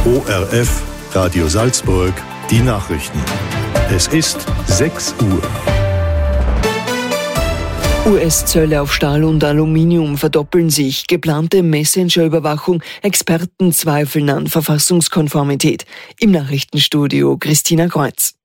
ORF, Radio Salzburg, die Nachrichten. Es ist 6 Uhr. US-Zölle auf Stahl und Aluminium verdoppeln sich. Geplante Messenger-Überwachung. Experten zweifeln an Verfassungskonformität. Im Nachrichtenstudio Christina Kreuz.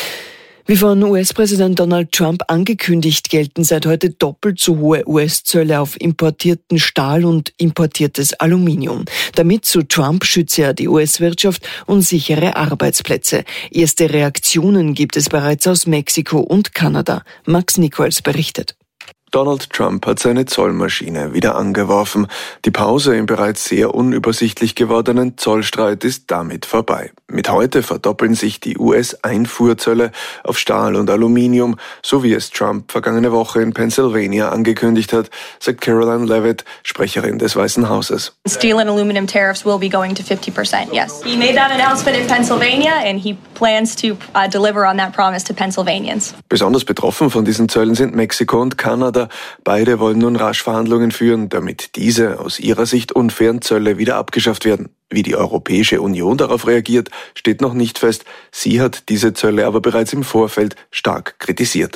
Wie von US-Präsident Donald Trump angekündigt, gelten seit heute doppelt so hohe US-Zölle auf importierten Stahl und importiertes Aluminium. Damit, so Trump, schütze er die US-Wirtschaft und sichere Arbeitsplätze. Erste Reaktionen gibt es bereits aus Mexiko und Kanada. Max Nichols berichtet. Donald Trump hat seine Zollmaschine wieder angeworfen. Die Pause im bereits sehr unübersichtlich gewordenen Zollstreit ist damit vorbei. Mit heute verdoppeln sich die US-Einfuhrzölle auf Stahl und Aluminium, so wie es Trump vergangene Woche in Pennsylvania angekündigt hat, sagt Caroline Leavitt, Sprecherin des Weißen Hauses. Steel and aluminum tariffs will be going to 50%, yes. He made that announcement in Pennsylvania and he plans to deliver on that promise to Pennsylvanians. Besonders betroffen von diesen Zöllen sind Mexiko und Kanada. Beide wollen nun rasch Verhandlungen führen, damit diese aus ihrer Sicht unfairen Zölle wieder abgeschafft werden. Wie die Europäische Union darauf reagiert, steht noch nicht fest. Sie hat diese Zölle aber bereits im Vorfeld stark kritisiert.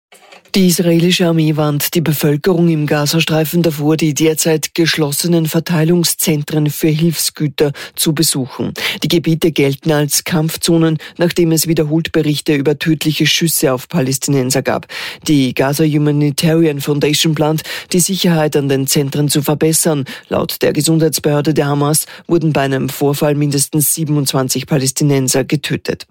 Die israelische Armee warnt die Bevölkerung im Gazastreifen davor, die derzeit geschlossenen Verteilungszentren für Hilfsgüter zu besuchen. Die Gebiete gelten als Kampfzonen, nachdem es wiederholt Berichte über tödliche Schüsse auf Palästinenser gab. Die Gaza Humanitarian Foundation plant, die Sicherheit an den Zentren zu verbessern. Laut der Gesundheitsbehörde der Hamas wurden bei einem Vorfall mindestens 27 Palästinenser getötet.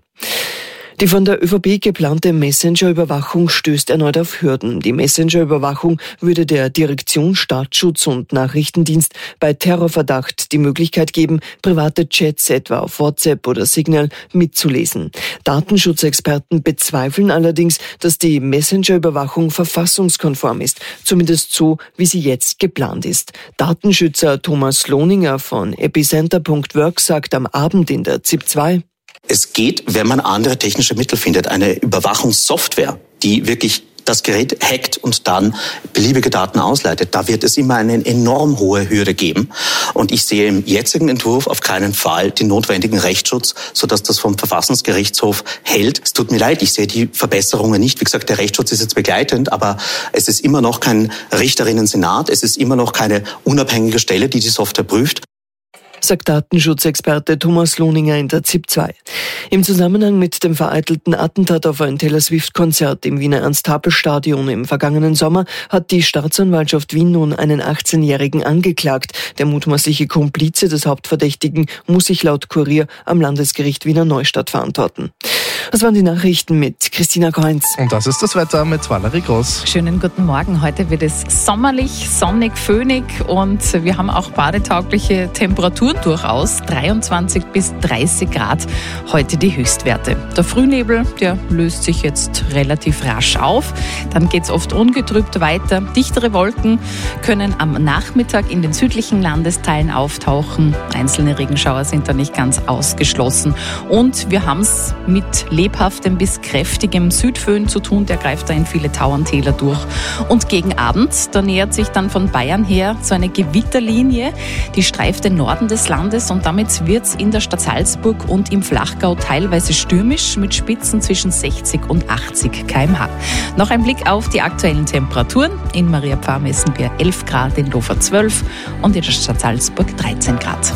Die von der ÖVP geplante Messenger-Überwachung stößt erneut auf Hürden. Die Messenger-Überwachung würde der Direktion Staatsschutz und Nachrichtendienst bei Terrorverdacht die Möglichkeit geben, private Chats etwa auf WhatsApp oder Signal mitzulesen. Datenschutzexperten bezweifeln allerdings, dass die Messenger-Überwachung verfassungskonform ist, zumindest so, wie sie jetzt geplant ist. Datenschützer Thomas Lohninger von epicenter.work sagt am Abend in der ZIP 2: Es geht, wenn man andere technische Mittel findet, eine Überwachungssoftware, die wirklich das Gerät hackt und dann beliebige Daten ausleitet. Da wird es immer eine enorm hohe Hürde geben. Und ich sehe im jetzigen Entwurf auf keinen Fall den notwendigen Rechtsschutz, sodass das vom Verfassungsgerichtshof hält. Es tut mir leid, ich sehe die Verbesserungen nicht. Wie gesagt, der Rechtsschutz ist jetzt begleitend, aber es ist immer noch kein Richterinnen-Senat, es ist immer noch keine unabhängige Stelle, die die Software prüft, sagt Datenschutzexperte Thomas Lohninger in der ZIP 2. Im Zusammenhang mit dem vereitelten Attentat auf ein Taylor Swift-Konzert im Wiener Ernst-Happel-Stadion im vergangenen Sommer hat die Staatsanwaltschaft Wien nun einen 18-Jährigen angeklagt. Der mutmaßliche Komplize des Hauptverdächtigen muss sich laut Kurier am Landesgericht Wiener Neustadt verantworten. Das waren die Nachrichten mit Christina Kreuz. Und das ist das Wetter mit Valerie Groß. Schönen guten Morgen. Heute wird es sommerlich, sonnig, föhnig und wir haben auch badetaugliche Temperaturen durchaus. 23 bis 30 Grad heute die Höchstwerte. Der Frühnebel, der löst sich jetzt relativ rasch auf. Dann geht es oft ungetrübt weiter. Dichtere Wolken können am Nachmittag in den südlichen Landesteilen auftauchen. Einzelne Regenschauer sind da nicht ganz ausgeschlossen. Und wir haben es mit lebhaftem bis kräftigem Südföhn zu tun. Der greift da in viele Tauerntäler durch. Und gegen Abend, da nähert sich dann von Bayern her so eine Gewitterlinie. Die streift den Norden des Landes und damit wird es in der Stadt Salzburg und im Flachgau teilweise stürmisch mit Spitzen zwischen 60 und 80 km/h. Noch ein Blick auf die aktuellen Temperaturen. In Mariapfarr messen wir 11 Grad, in Lofer 12 und in der Stadt Salzburg 13 Grad.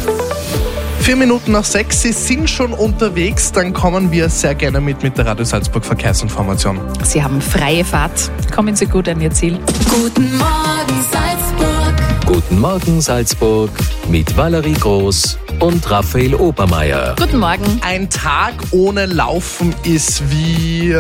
4 Minuten nach 6, Sie sind schon unterwegs, dann kommen wir sehr gerne mit der Radio Salzburg Verkehrsinformation. Sie haben freie Fahrt. Kommen Sie gut an Ihr Ziel. Guten Morgen Salzburg. Guten Morgen Salzburg mit Valerie Groß und Raphael Obermeier. Guten Morgen. Ein Tag ohne Laufen ist wie...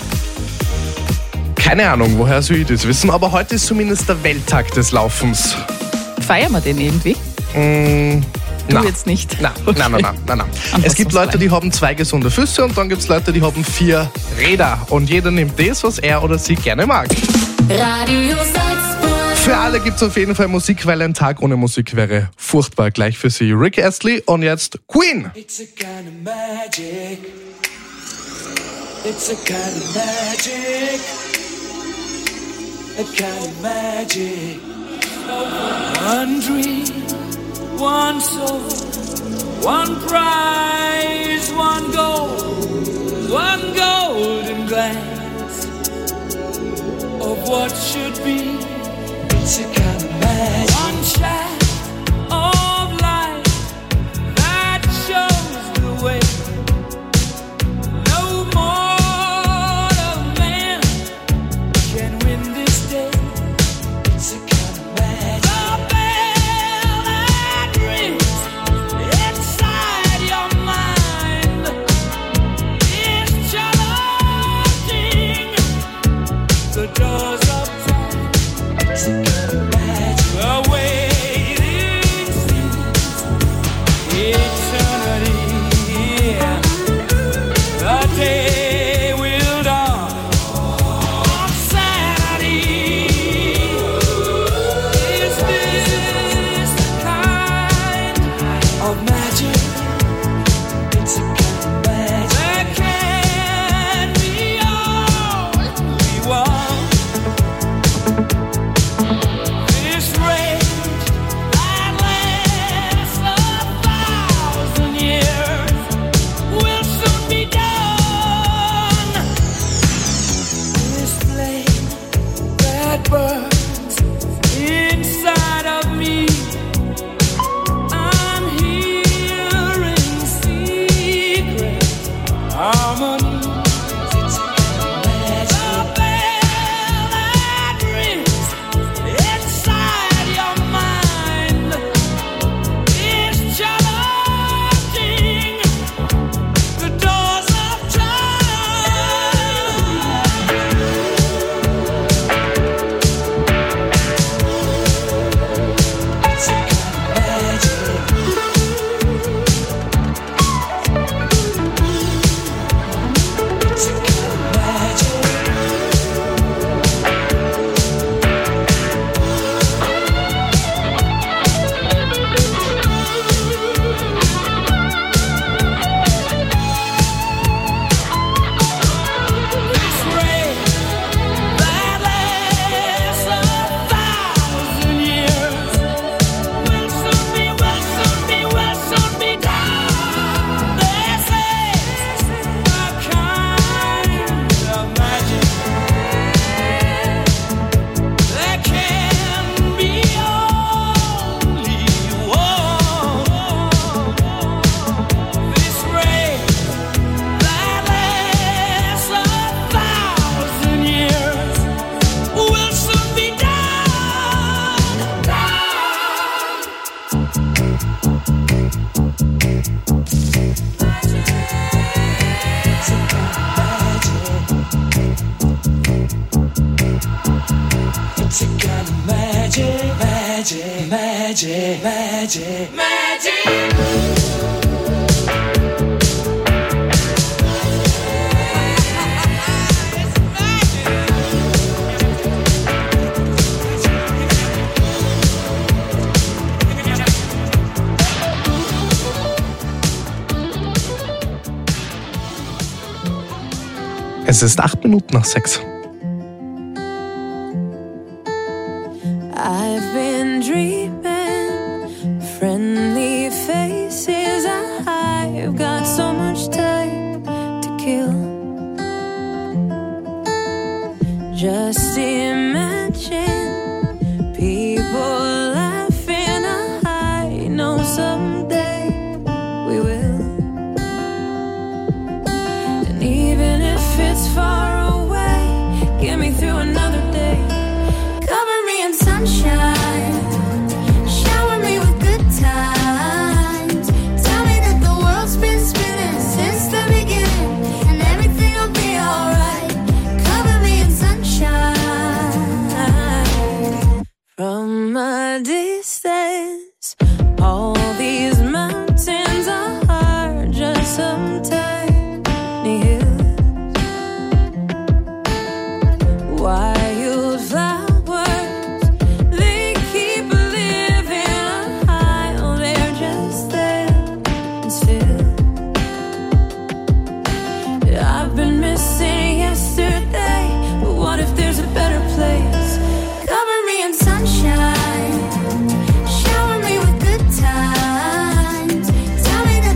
Keine Ahnung, woher soll ich das wissen, aber heute ist zumindest der Welttag des Laufens. Feiern wir den irgendwie? Du jetzt nicht. Nein. Es gibt Leute, die haben 2 gesunde Füße und dann gibt es Leute, die haben 4 Räder. Und jeder nimmt das, was er oder sie gerne mag. Radio Salzburg. Für alle gibt es auf jeden Fall Musik, weil ein Tag ohne Musik wäre furchtbar. Gleich für Sie Rick Astley und jetzt Queen. It's a kind of magic. It's a kind of magic. A kind of magic. One dream, one soul, one prize, one golden glance of what should be. It's a kind of magic. One shot of light that shows the way. No mortal man can win this day. It's a kind of magic. The bell that rings inside your mind is challenging the doors of time. It's a kind of magic. The waiting seems eternity. The day will dawn on Saturday. Is this the kind of magic? It's a kind of magic. There can be only one. This rage that lasts 1,000 years will soon be done. This flame that burns inside of me, I'm hearing secret harmonies. It's a kind of magic. The bell that rings inside your mind is challenging the doors of time. It's a kind of magic. It's a kind of magic. This rain that lasts 1,000 years will soon be done. This is the kind of magic. There can be only one. This rain that lasts 1,000 years will soon be done. It's a kind of magic. It's a kind of magic, magic. Es ist 6:08. I've been dreaming, friendly faces. I've got so much time to kill. Just imagine people laughing. I know someday we will. And even if it's far away, get me through another day. Cover me in sunshine, shower me with good times. Tell me that the world's been spinning since the beginning, and everything will be alright. Cover me in sunshine. From a distance, all these mountains are just some tiny hills. Wildflowers, they keep living high. Oh, they're just there and still. I've been missing yesterday, but what if there's a better place? Cover me in sunshine, shower me with good times. Tell me that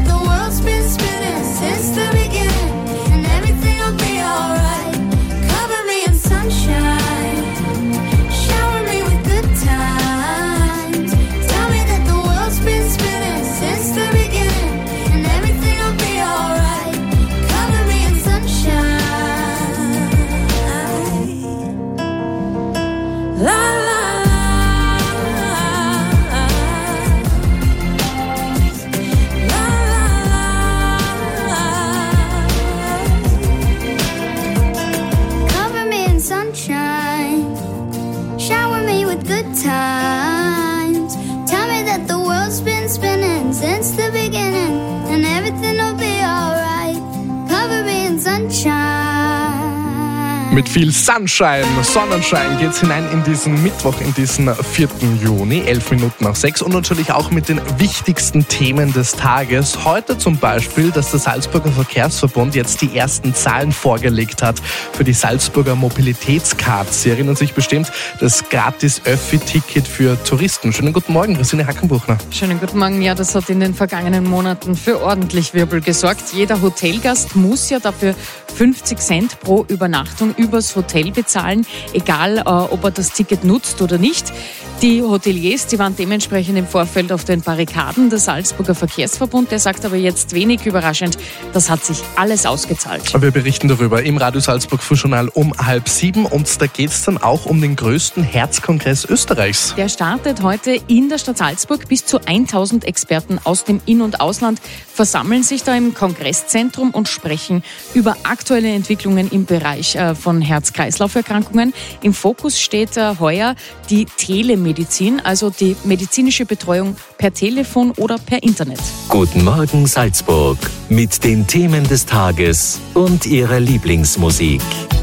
Mit viel Sonnenschein geht's hinein in diesen Mittwoch, in diesen 4. Juni, 6:11 und natürlich auch mit den wichtigsten Themen des Tages. Heute zum Beispiel, dass der Salzburger Verkehrsverbund jetzt die ersten Zahlen vorgelegt hat für die Salzburger Mobilitätscard. Sie erinnern sich bestimmt, das Gratis-Öffi-Ticket für Touristen. Schönen guten Morgen, Christine Hackenbuchner. Schönen guten Morgen. Ja, das hat in den vergangenen Monaten für ordentlich Wirbel gesorgt. Jeder Hotelgast muss ja dafür 50 Cent pro Übernachtung übers Hotel bezahlen, egal ob er das Ticket nutzt oder nicht. Die Hoteliers, die waren dementsprechend im Vorfeld auf den Barrikaden. Der Salzburger Verkehrsverbund, der sagt aber jetzt wenig überraschend, das hat sich alles ausgezahlt. Wir berichten darüber im Radio Salzburg Frühjournal um 6:30 und da geht es dann auch um den größten Herzkongress Österreichs. Der startet heute in der Stadt Salzburg. Bis zu 1000 Experten aus dem In- und Ausland versammeln sich da im Kongresszentrum und sprechen über aktuelle Entwicklungen im Bereich von Herz-Kreislauf-Erkrankungen. Im Fokus steht heuer die Telemedizin, also die medizinische Betreuung per Telefon oder per Internet. Guten Morgen Salzburg mit den Themen des Tages und ihrer Lieblingsmusik.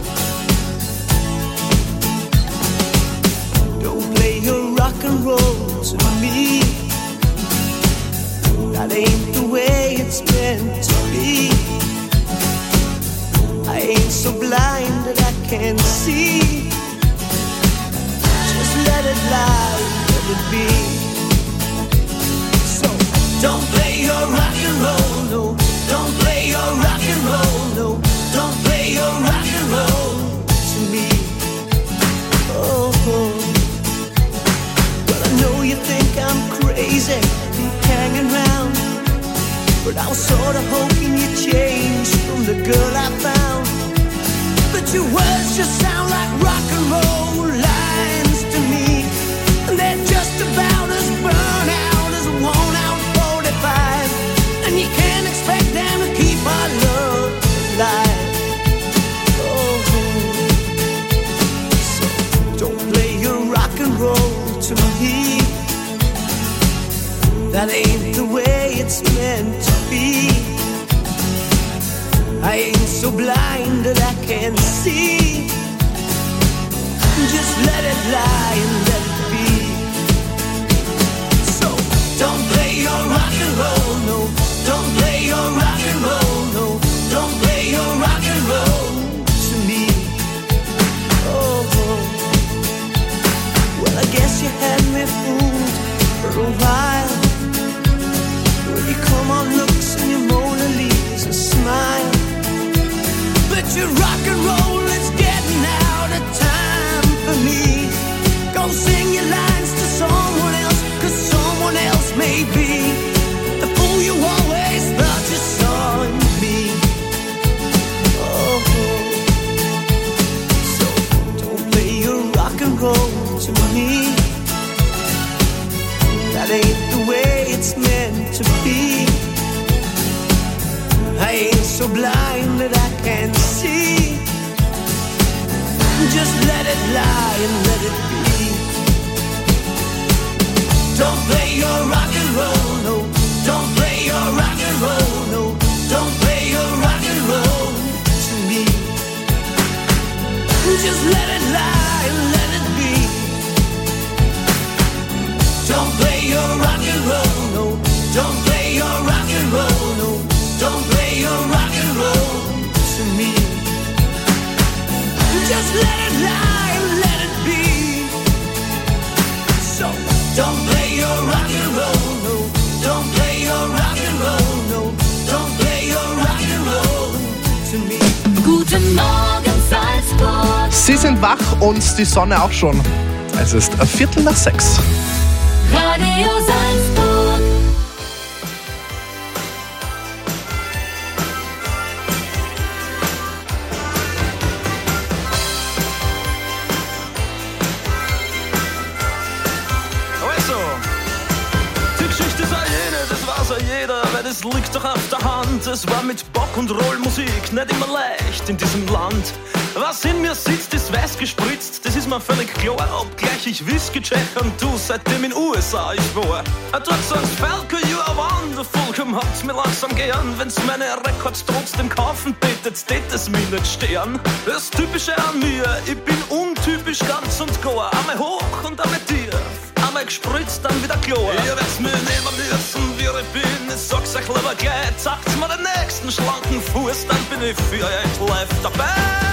Don't play your rock and roll to me. That ain't the way it's meant to be. I ain't so blind that I can't see. Just let it lie, let it be. So don't play your rock and roll, no. Don't play your rock and roll, no. Don't play your rock and roll to me. Oh, well I know you think I'm crazy, keep hanging around, but I was sort of hoping you'd change from the girl I found. But your words just sound like rock and roll lines to me, and they're just about as burnt out as a worn-out 45, and you can't expect them to keep our love alive. Oh, so don't play your rock and roll to me. That ain't the way it's meant to be. I ain't so blind that I can't see. Just let it lie and let it be. So don't play your rock and roll, no. Don't play your rock and roll, no. Don't play your rock and roll to me. Oh, well I guess you had me fooled for a while. When you come on looks and your Mona Lisa smile, but your rock and roll is getting out of time for me. Go sing your lines to someone else, 'cause someone else may be the fool you always thought you saw in me. Oh, so don't play your rock and roll to me. That ain't the way it's meant to be. I ain't so blind that I can't see. Just let it lie and let it be. Don't play your rock and roll, no. Don't play your rock and roll, no. Don't play your rock and roll to me. Just let it lie and let it be. Don't play your rock and roll, no. Don't play your rock and roll, no. Don't play your rock and roll to me. Just let it lie and let it be. So don't play your rock and roll, no. Don't play your rock and roll, no. Don't play your rock and roll to me. Guten Morgen Salzburg. Sie sind wach und die Sonne auch schon. Es ist 5:45. Radio Salzburg. Also, die Geschichte sei jene, das weiß ja jeder, weil das liegt doch auf der Hand. Es war mit Bock- und Rollmusik nicht immer leicht in diesem Land. Was in mir sitzt, ist weiß gespritzt, das ist mir völlig klar. Obgleich ich Whisky check und du seitdem in USA ich war. Dort sagst Falco, you are wonder. der Vollkommen hat mir langsam gern. Wenn's meine Rekords trotzdem kaufen tätet, tät es mir nicht stehen. Das Typische an mir, ich bin untypisch ganz und gar. Einmal hoch und einmal tief, einmal gespritzt, dann wieder klar. Ihr werd's mir nehmen müssen, wie ich bin. Ich sag's euch lieber gleich, zeigt mir den nächsten schlanken Fuß, dann bin ich für euch live dabei.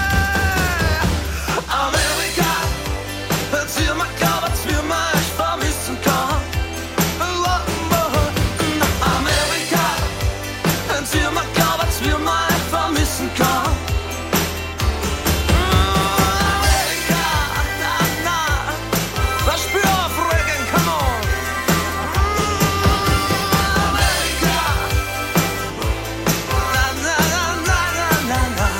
Amerika, erzähl mir gar was, wie man euch vermissen kann. Amerika, erzähl mir gar was, wie man euch vermissen kann. Amerika, na, na, das Spür auf Regen, come on. Amerika, na, na, na, na, na, na.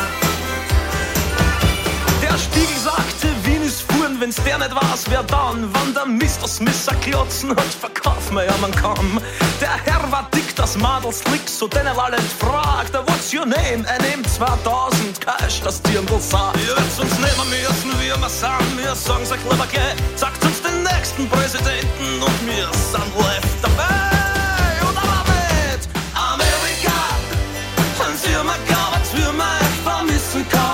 Der Spiegel sagte, Wien ist fuhren, wenn's der nicht weiß, wer dann? Wann der Mist aus Messer klotzen hat, verkauf mir ja man kann. Der Herr war dick, das Madel slick, so den er alle fragt, what's your name? Er nimmt 2000 Cash, das Dirndl sagt. Ihr werdet uns nehmen müssen, wie wir sind, wir sagen's euch lieber gleich. Sagt uns den nächsten Präsidenten und wir sind live dabei. Und aber mit Amerika, dann sehen wir gar was, wie man euch vermissen kann.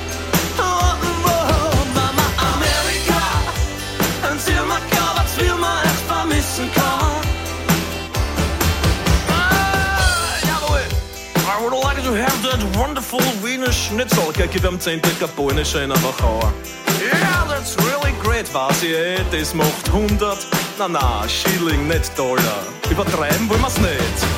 I would like to have that wonderful Wiener Schnitzel. Gib ihm 10 Dicker polnische in der Wachauer. Yeah, that's really great, was ihr das macht 100, na, Schilling, nicht Dollar. Übertreiben wollen wir's nicht.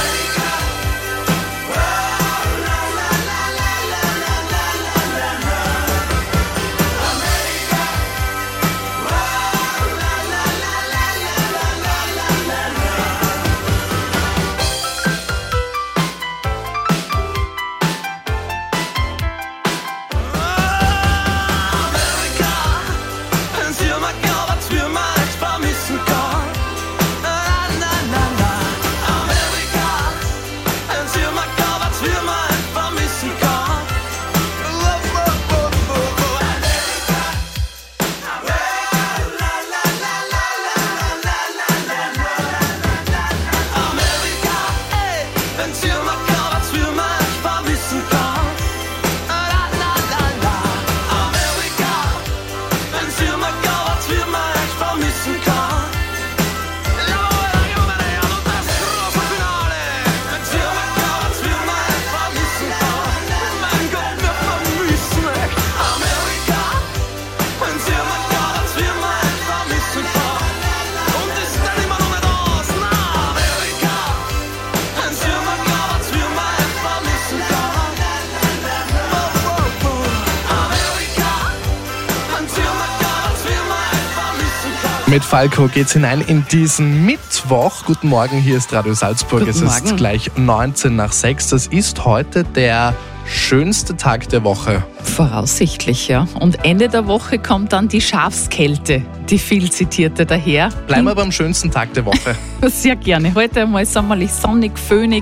Mit Falco geht's hinein in diesen Mittwoch. Guten Morgen, hier ist Radio Salzburg. Guten Morgen. Es ist gleich 19:06. Das ist heute der schönste Tag der Woche. Voraussichtlich, ja. Und Ende der Woche kommt dann die Schafskälte, die viel zitierte daher. Bleiben wir beim schönsten Tag der Woche. Sehr gerne. Heute einmal sommerlich sonnig, föhnig,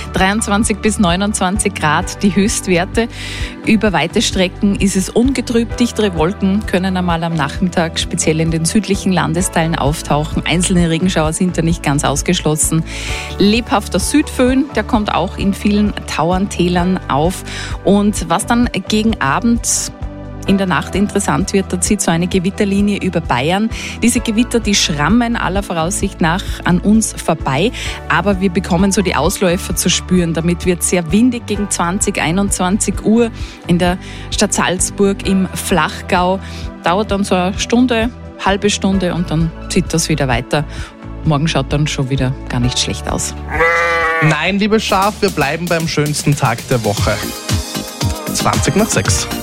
23 bis 29 Grad die Höchstwerte. Über weite Strecken ist es ungetrübt. Dichtere Wolken können einmal am Nachmittag speziell in den südlichen Landesteilen auftauchen. Einzelne Regenschauer sind da nicht ganz ausgeschlossen. Lebhafter Südföhn, der kommt auch in vielen Tauern, Tälern auf. Und was dann gegen Abend in der Nacht interessant wird, da zieht so eine Gewitterlinie über Bayern. Diese Gewitter, die schrammen aller Voraussicht nach an uns vorbei, aber wir bekommen so die Ausläufer zu spüren. Damit wird sehr windig gegen 20, 21 Uhr in der Stadt Salzburg im Flachgau. Dauert dann so eine Stunde, halbe Stunde und dann zieht das wieder weiter. Morgen schaut dann schon wieder gar nicht schlecht aus. Nein, liebes Schaf, wir bleiben beim schönsten Tag der Woche. 6:20.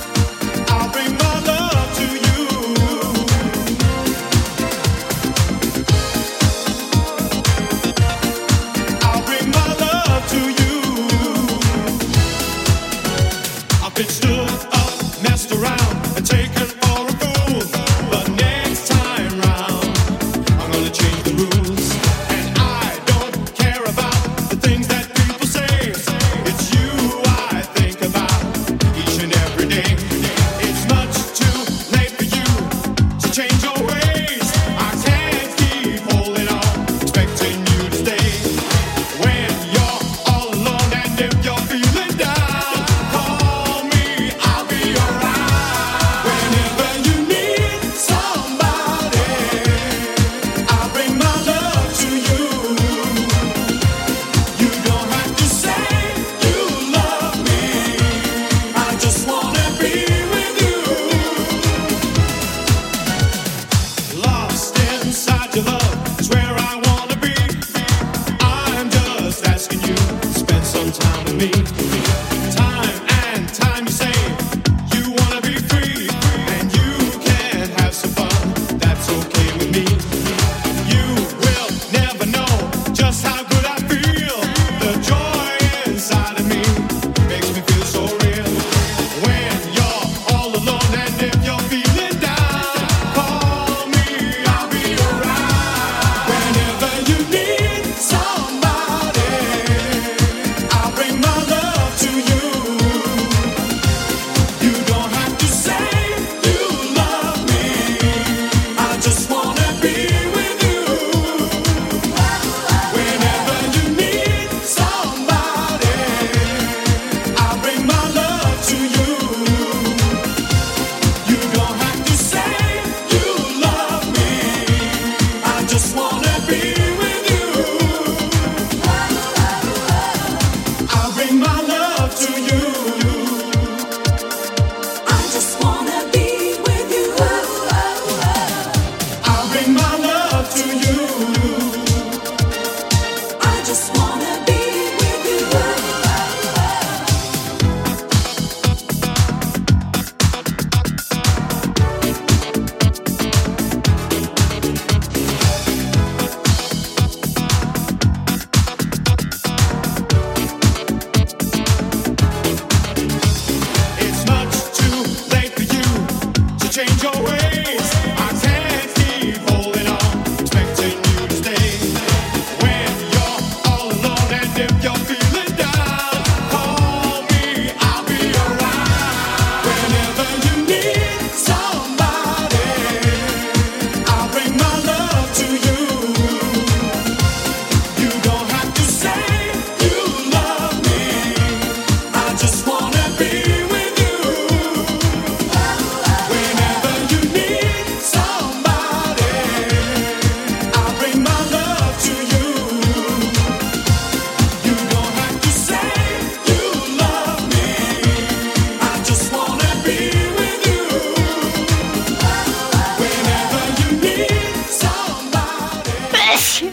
It's you I think about each and every day.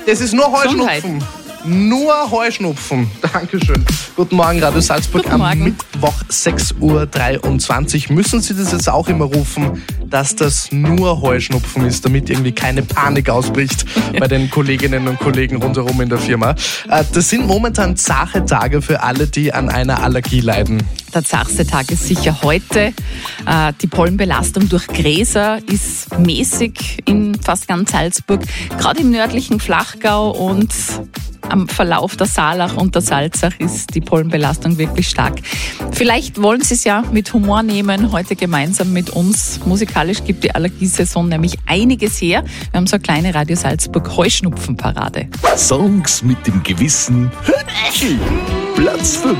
Das ist nur Heuschnupfen. Nur Heuschnupfen. Dankeschön. Guten Morgen, Radio Salzburg. Am Mittwoch 6.23 Uhr. Müssen Sie das jetzt auch immer rufen, dass das nur Heuschnupfen ist, damit irgendwie keine Panik ausbricht bei den Kolleginnen und Kollegen rundherum in der Firma. Das sind momentan zache Tage für alle, die an einer Allergie leiden. Der zachste Tag ist sicher heute. Die Pollenbelastung durch Gräser ist mäßig in fast ganz Salzburg, gerade im nördlichen Flachgau und am Verlauf der Saalach und der Salzach ist die Pollenbelastung wirklich stark. Vielleicht wollen Sie es ja mit Humor nehmen, heute gemeinsam mit uns. Musikalisch gibt die Allergiesaison nämlich einiges her. Wir haben so eine kleine Radio Salzburg Heuschnupfenparade. Songs mit dem Gewissen. Platz 5.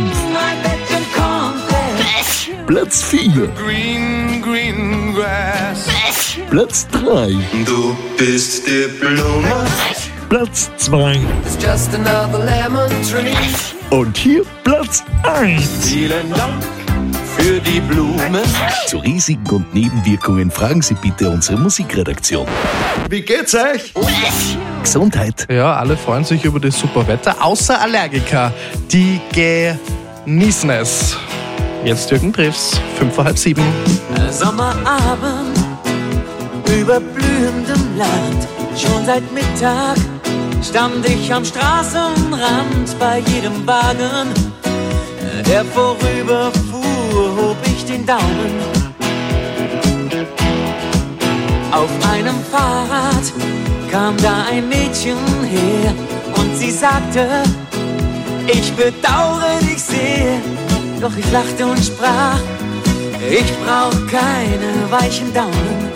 Platz 4. Green grass. Platz 3. Du bist die Blume. Platz 2. It's just another lemon tree. Und hier Platz 1. Vielen Dank für die Blumen. Zu Risiken und Nebenwirkungen fragen Sie bitte unsere Musikredaktion. Wie geht's euch? Gesundheit. Ja, alle freuen sich über das super Wetter, außer Allergiker. Die genießen es. Jetzt Jürgen Triffs, 6:45. Sommerabend über blühendem Land. Schon seit Mittag stand ich am Straßenrand. Bei jedem Wagen, der vorüberfuhr, hob ich den Daumen. Auf einem Fahrrad kam da ein Mädchen her und sie sagte, ich bedauere dich sehr. Doch ich lachte und sprach, ich brauch keine weichen Daumen.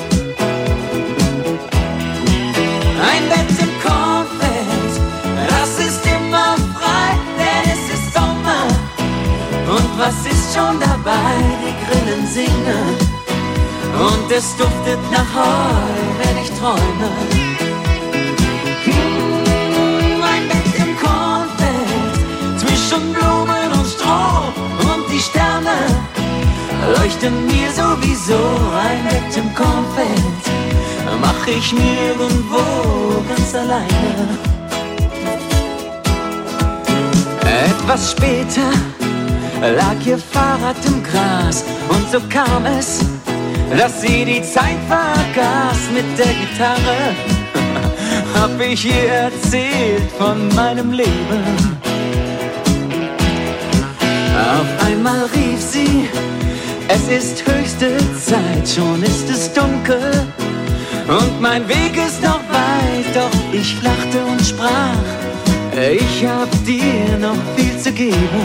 Ein Bett im Kornfeld, das ist immer frei, denn es ist Sommer. Und was ist schon dabei? Die Grillen singen und es duftet nach Heu, wenn ich träume. Ein Bett im Kornfeld, zwischen Blumen und Stroh und die Sterne leuchten mir sowieso. Ein Bett im Kornfeld mach ich nirgendwo ganz alleine. Etwas später lag ihr Fahrrad im Gras und so kam es, dass sie die Zeit vergaß. Mit der Gitarre hab ich ihr erzählt von meinem Leben. Auf einmal rief sie, es ist höchste Zeit, schon ist es dunkel und mein Weg ist noch weit. Doch ich lachte und sprach, ich hab dir noch viel zu geben.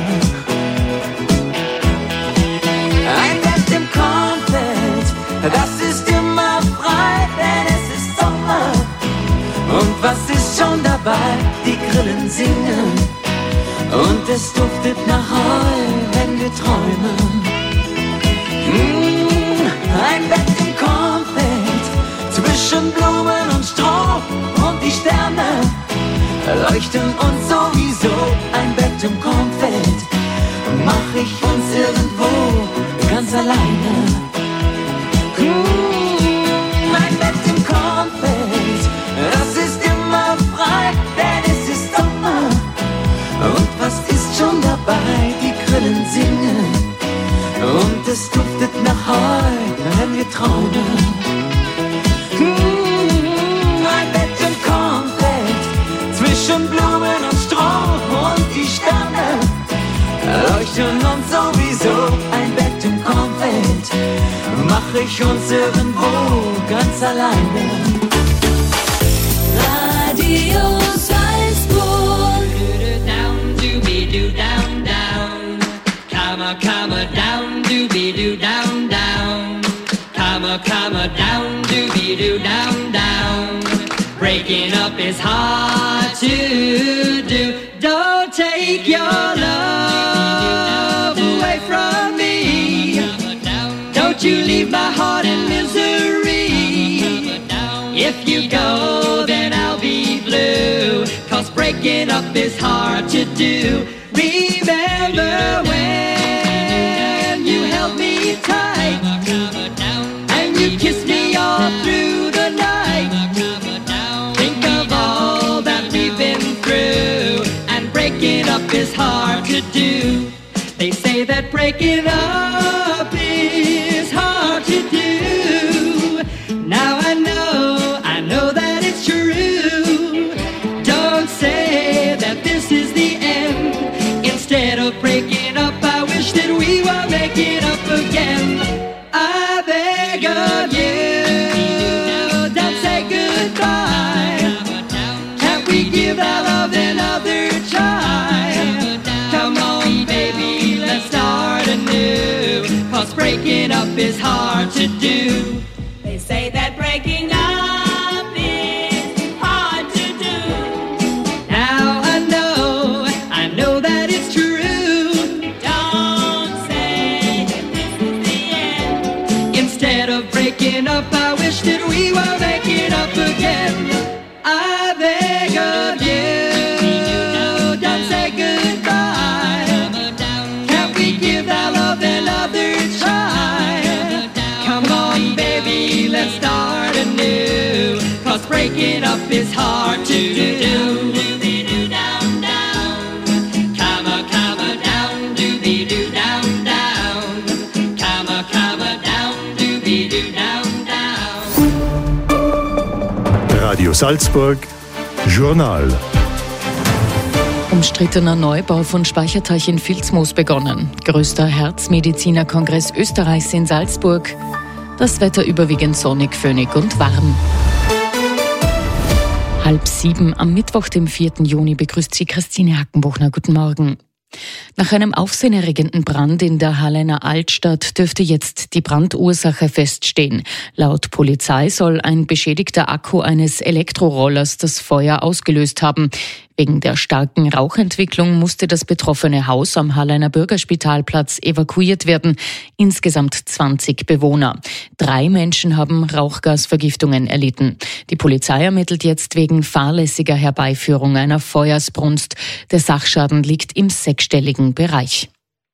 Ein Bett im Kornfeld, das ist immer frei, denn es ist Sommer. Und was ist schon dabei? Die Grillen singen und es duftet nach Heu, wenn wir träumen. Ein Bett im Kornfeld, zwischen Blumen und Stroh und die Sterne leuchten uns sowieso. Ein Bett im Kornfeld mach ich uns irgendwo ganz alleine. Ein Bett im Kornfeld, das ist immer frei, denn es ist Sommer. Und was ist schon dabei? Die Grillen singen und es duftet nach Heu, wenn wir träumen. Ein Bett im Kornfeld, zwischen Blumen und Stroh und die Sterne leuchten uns sowieso. Ein Bett im Kornfeld mach ich uns irgendwo ganz alleine. Radio Salzburg. Down, doobie-doo, down, down. Come down, doobie-doo, down, down. Come down, doobie-doo, down, down. Breaking up is hard to do. Don't take your love away from me. Don't you leave my heart in misery. If you go, then I'll be blue. 'Cause breaking up is hard to do. Remember when you held me tight and you kissed me all through the night. Think of all that we've been that breaking up is hard to do. Now I know that it's true. Don't say that this is the end. Instead of breaking up, I wish that we were making up again. I beg of you, don't say goodbye. Can't we give our love another try? Come on, baby, let's start anew. 'Cause breaking up is hard to do. They say that breaking up is hard to do. Now I know that it's true. Don't say that this is the end. Instead of breaking up, I wish that we were making up again. I beg of you, don't say goodbye. Can't we give our love another try? Come on, baby, let's start anew. 'Cause breaking up is hard to do. Radio Salzburg, Journal. Umstrittener Neubau von Speicherteich in Vilsmoos begonnen. Größter Herzmedizinerkongress Österreichs in Salzburg. Das Wetter überwiegend sonnig, föhnig und warm. 6:30 am Mittwoch, dem 4. Juni, begrüßt Sie Christine Hackenbuchner. Guten Morgen. Nach einem aufsehenerregenden Brand in der Halleiner Altstadt dürfte jetzt die Brandursache feststehen. Laut Polizei soll ein beschädigter Akku eines Elektrorollers das Feuer ausgelöst haben. Wegen der starken Rauchentwicklung musste das betroffene Haus am Halleiner Bürgerspitalplatz evakuiert werden. Insgesamt 20 Bewohner. 3 Menschen haben Rauchgasvergiftungen erlitten. Die Polizei ermittelt jetzt wegen fahrlässiger Herbeiführung einer Feuersbrunst. Der Sachschaden liegt im 6-stelligen Bereich.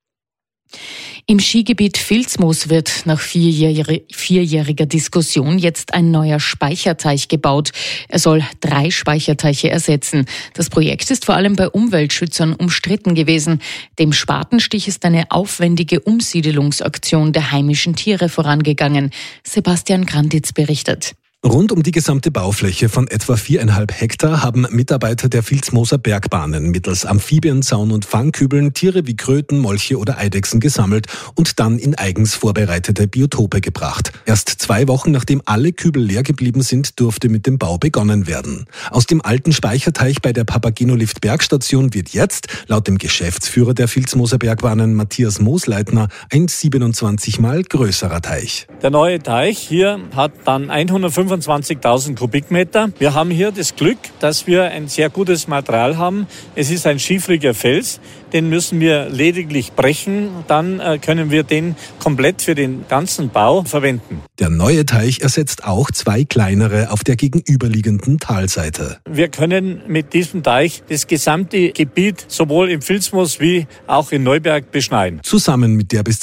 Im Skigebiet Vilsmoos wird nach vierjähriger Diskussion jetzt ein neuer Speicherteich gebaut. Er soll 3 Speicherteiche ersetzen. Das Projekt ist vor allem bei Umweltschützern umstritten gewesen. Dem Spatenstich ist eine aufwendige Umsiedelungsaktion der heimischen Tiere vorangegangen. Sebastian Granditz berichtet. Rund um die gesamte Baufläche von etwa 4,5 Hektar haben Mitarbeiter der Vilsmooser Bergbahnen mittels Amphibienzaun und Fangkübeln Tiere wie Kröten, Molche oder Eidechsen gesammelt und dann in eigens vorbereitete Biotope gebracht. Erst 2 Wochen nachdem alle Kübel leer geblieben sind, durfte mit dem Bau begonnen werden. Aus dem alten Speicherteich bei der Papageno-Lift-Bergstation wird jetzt, laut dem Geschäftsführer der Vilsmooser Bergbahnen Matthias Moosleitner, ein 27 mal größerer Teich. Der neue Teich hier hat dann 125.000 Kubikmeter. Wir haben hier das Glück, dass wir ein sehr gutes Material haben. Es ist ein schiefriger Fels, den müssen wir lediglich brechen. Dann können wir den komplett für den ganzen Bau verwenden. Der neue Teich ersetzt auch 2 kleinere auf der gegenüberliegenden Talseite. Wir können mit diesem Teich das gesamte Gebiet sowohl im Vilsmoos wie auch in Neuberg beschneien. Zusammen mit der bis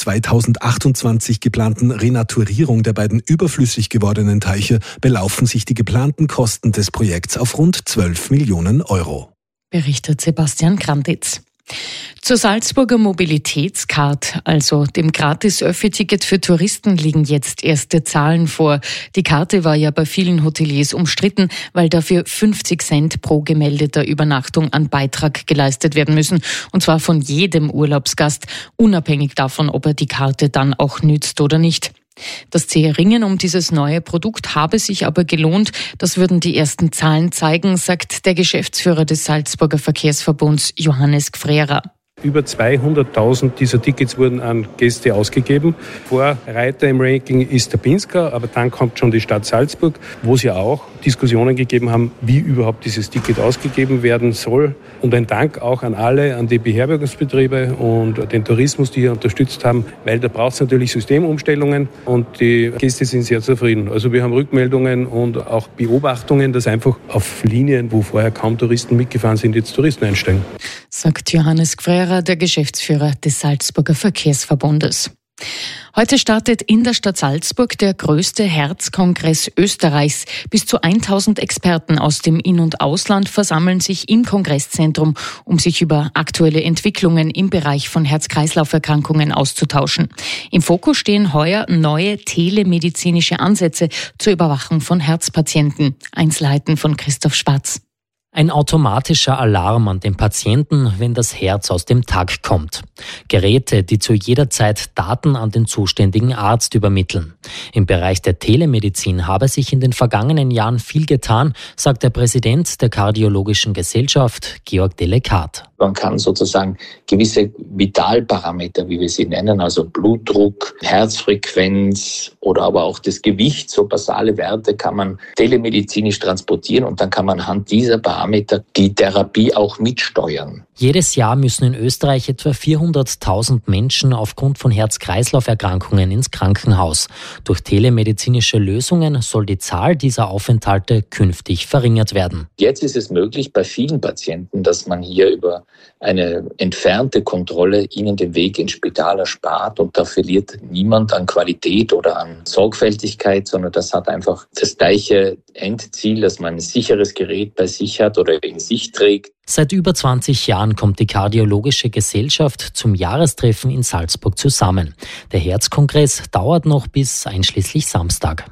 2028 geplanten Renaturierung der beiden überflüssig gewordenen Teiche belaufen sich die geplanten Kosten des Projekts auf rund 12 Millionen Euro. Berichtet Sebastian Granditz. Zur Salzburger Mobilitätscard, also dem Gratis-Öffi-Ticket für Touristen, liegen jetzt erste Zahlen vor. Die Karte war ja bei vielen Hoteliers umstritten, weil dafür 50 Cent pro gemeldeter Übernachtung an Beitrag geleistet werden müssen. Und zwar von jedem Urlaubsgast, unabhängig davon, ob er die Karte dann auch nützt oder nicht. Das zähe Ringen um dieses neue Produkt habe sich aber gelohnt. Das würden die ersten Zahlen zeigen, sagt der Geschäftsführer des Salzburger Verkehrsverbunds Johannes Gfrera. Über 200.000 dieser Tickets wurden an Gäste ausgegeben. Vorreiter im Ranking ist der Pinsker, aber dann kommt schon die Stadt Salzburg, wo es ja auch Diskussionen gegeben haben, wie überhaupt dieses Ticket ausgegeben werden soll. Und ein Dank auch an alle, an die Beherbergungsbetriebe und den Tourismus, die hier unterstützt haben, weil da braucht es natürlich Systemumstellungen und die Gäste sind sehr zufrieden. Also wir haben Rückmeldungen und auch Beobachtungen, dass einfach auf Linien, wo vorher kaum Touristen mitgefahren sind, jetzt Touristen einsteigen. Sagt Johannes Gfrera, der Geschäftsführer des Salzburger Verkehrsverbundes. Heute startet in der Stadt Salzburg der größte Herzkongress Österreichs. Bis zu 1000 Experten aus dem In- und Ausland versammeln sich im Kongresszentrum, um sich über aktuelle Entwicklungen im Bereich von Herz-Kreislauf-Erkrankungen auszutauschen. Im Fokus stehen heuer neue telemedizinische Ansätze zur Überwachung von Herzpatienten. Einzelheiten von Christoph Schwarz. Ein automatischer Alarm an den Patienten, wenn das Herz aus dem Takt kommt. Geräte, die zu jeder Zeit Daten an den zuständigen Arzt übermitteln. Im Bereich der Telemedizin habe sich in den vergangenen Jahren viel getan, sagt der Präsident der Kardiologischen Gesellschaft, Georg Delekat. Man kann sozusagen gewisse Vitalparameter, wie wir sie nennen, also Blutdruck, Herzfrequenz oder aber auch das Gewicht, so basale Werte kann man telemedizinisch transportieren und dann kann man anhand dieser Parameter die Therapie auch mitsteuern. Jedes Jahr müssen in Österreich etwa 400.000 Menschen aufgrund von Herz-Kreislauf-Erkrankungen ins Krankenhaus. Durch telemedizinische Lösungen soll die Zahl dieser Aufenthalte künftig verringert werden. Jetzt ist es möglich bei vielen Patienten, dass man hier über eine entfernte Kontrolle ihnen den Weg ins Spital erspart und da verliert niemand an Qualität oder an Sorgfältigkeit, sondern das hat einfach das gleiche Endziel, dass man ein sicheres Gerät bei sich hat oder in sich trägt. Seit über 20 Jahren kommt die Kardiologische Gesellschaft zum Jahrestreffen in Salzburg zusammen. Der Herzkongress dauert noch bis einschließlich Samstag.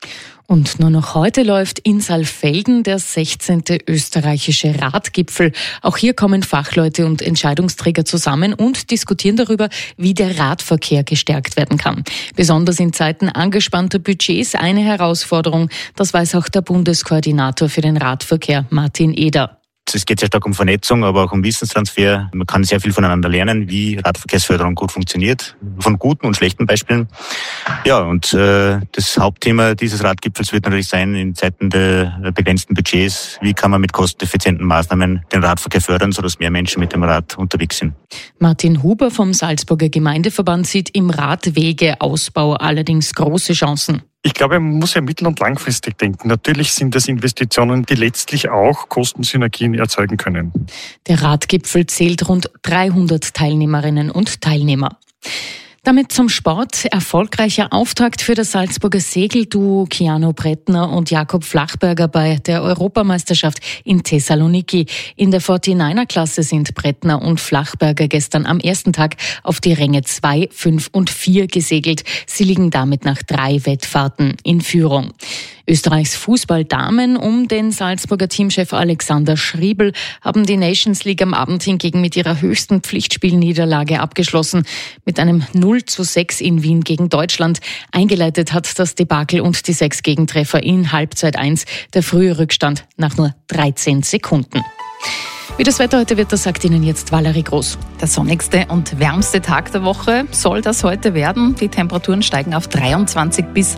Und nur noch heute läuft in Saalfelden der 16. österreichische Radgipfel. Auch hier kommen Fachleute und Entscheidungsträger zusammen und diskutieren darüber, wie der Radverkehr gestärkt werden kann. Besonders in Zeiten angespannter Budgets eine Herausforderung. Das weiß auch der Bundeskoordinator für den Radverkehr, Martin Eder. Es geht sehr stark um Vernetzung, aber auch um Wissenstransfer. Man kann sehr viel voneinander lernen, wie Radverkehrsförderung gut funktioniert, von guten und schlechten Beispielen. Ja, und das Hauptthema dieses Radgipfels wird natürlich sein, in Zeiten der begrenzten Budgets, wie kann man mit kosteneffizienten Maßnahmen den Radverkehr fördern, sodass mehr Menschen mit dem Rad unterwegs sind. Martin Huber vom Salzburger Gemeindeverband sieht im Radwegeausbau allerdings große Chancen. Ich glaube, man muss ja mittel- und langfristig denken. Natürlich sind das Investitionen, die letztlich auch Kostensynergien erzeugen können. Der Radgipfel zählt rund 300 Teilnehmerinnen und Teilnehmer. Damit zum Sport. Erfolgreicher Auftakt für das Salzburger Segelduo Keanu Brettner und Jakob Flachberger bei der Europameisterschaft in Thessaloniki. In der 49er-Klasse sind Brettner und Flachberger gestern am ersten Tag auf die Ränge 2, 5 und 4 gesegelt. Sie liegen damit nach 3 Wettfahrten in Führung. Österreichs Fußballdamen um den Salzburger Teamchef Alexander Schriebel haben die Nations League am Abend hingegen mit ihrer höchsten Pflichtspielniederlage abgeschlossen. Mit einem 0:6 in Wien gegen Deutschland. Eingeleitet hat das Debakel und die 6 Gegentreffer in Halbzeit 1. Der frühe Rückstand nach nur 13 Sekunden. Wie das Wetter heute wird, das sagt Ihnen jetzt Valerie Groß. Der sonnigste und wärmste Tag der Woche soll das heute werden. Die Temperaturen steigen auf 23 bis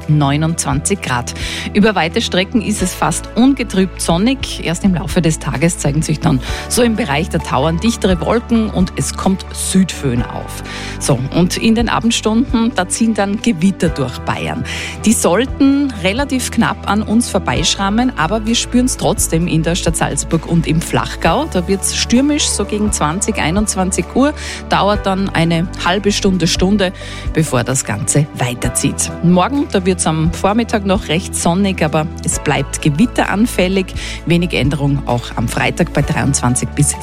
29 Grad. Über weite Strecken ist es fast ungetrübt sonnig. Erst im Laufe des Tages zeigen sich dann so im Bereich der Tauern dichtere Wolken und es kommt Südföhn auf. So, und in den Abendstunden, da ziehen dann Gewitter durch Bayern. Die sollten relativ knapp an uns vorbeischrammen, aber wir spüren es trotzdem in der Stadt Salzburg und im Flachgau. Da wird es stürmisch, so gegen 20, 21 Uhr. Dauert dann eine halbe Stunde, bevor das Ganze weiterzieht. Morgen, da wird es am Vormittag noch recht sonnig, aber es bleibt gewitteranfällig. Wenig Änderung auch am Freitag bei 23 bis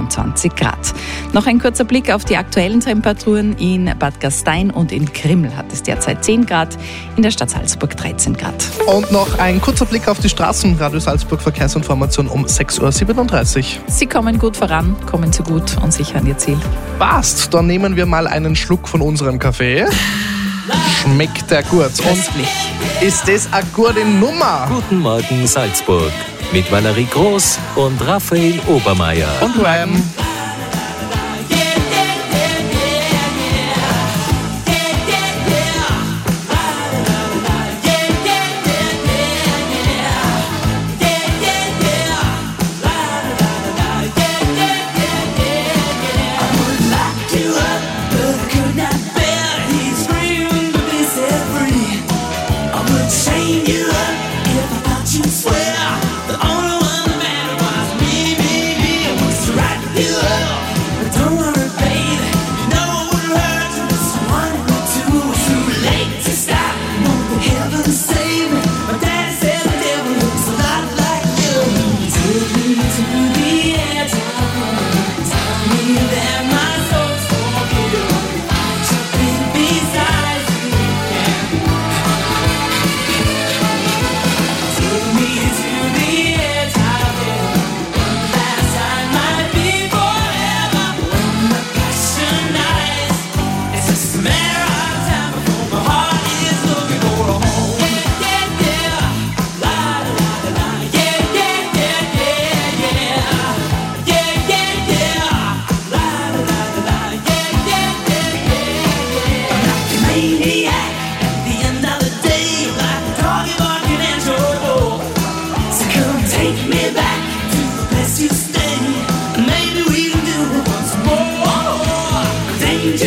27 Grad. Noch ein kurzer Blick auf die aktuellen Temperaturen. In Bad Gastein und in Krimml hat es derzeit 10 Grad, in der Stadt Salzburg 13 Grad. Und noch ein kurzer Blick auf die Straßen. Radio Salzburg Verkehrsinformation um 6:37 Uhr. Sie kommen gut voran, kommen zu gut und sichern ihr Ziel. Passt, dann nehmen wir mal einen Schluck von unserem Kaffee. Schmeckt der gut. Und ist das eine gute Nummer? Guten Morgen Salzburg mit Valerie Groß und Raphael Obermeier. Und Wham! Swear the only one that mattered was me.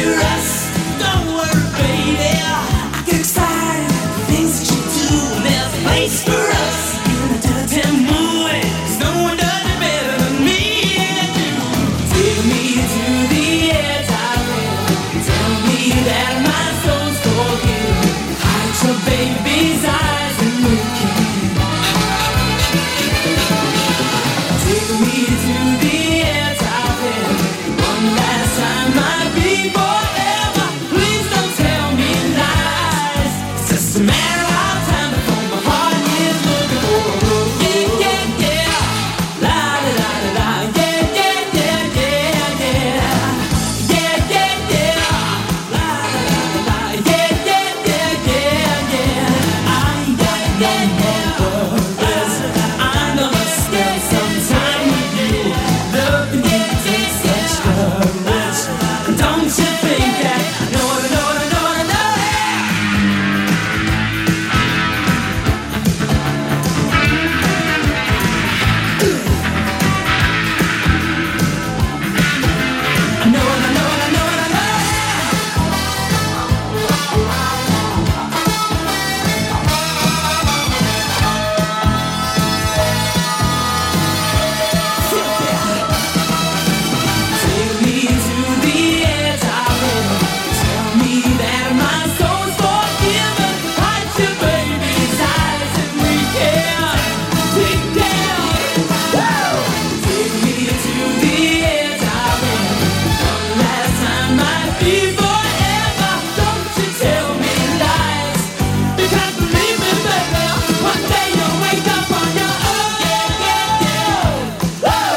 picture us. Don't worry, baby, I get excited. Things that you do, there's a place for us. In a dirty mood, 'cause no one does it better than me and you. Take me to the edge, darling. Tell me that my soul's for you. Hide your baby's eyes and look in. Take me to the edge, darling. One last time might be forever. Please don't tell me lies. It's just a matter of time before my heart is looking for a road. Yeah, yeah, yeah. La la la la la. Yeah, yeah, yeah, yeah, yeah. Yeah, yeah, yeah. La la la la la. Yeah, yeah, yeah, yeah, yeah. I ain't got no more words. I'm gonna spend some time with you. Loving you takes such courage. Don't you think that? No, no, no, no, no, no. Take me to the edge, darling. Tell me that my soul's forgiven. Hide your baby's eyes and we can dig down. Woo! Take me to the edge, darling. One last time might be forever. Don't you tell me lies. Because believe me, baby, one day you'll wake up on your own. Yeah, yeah, yeah. Woo!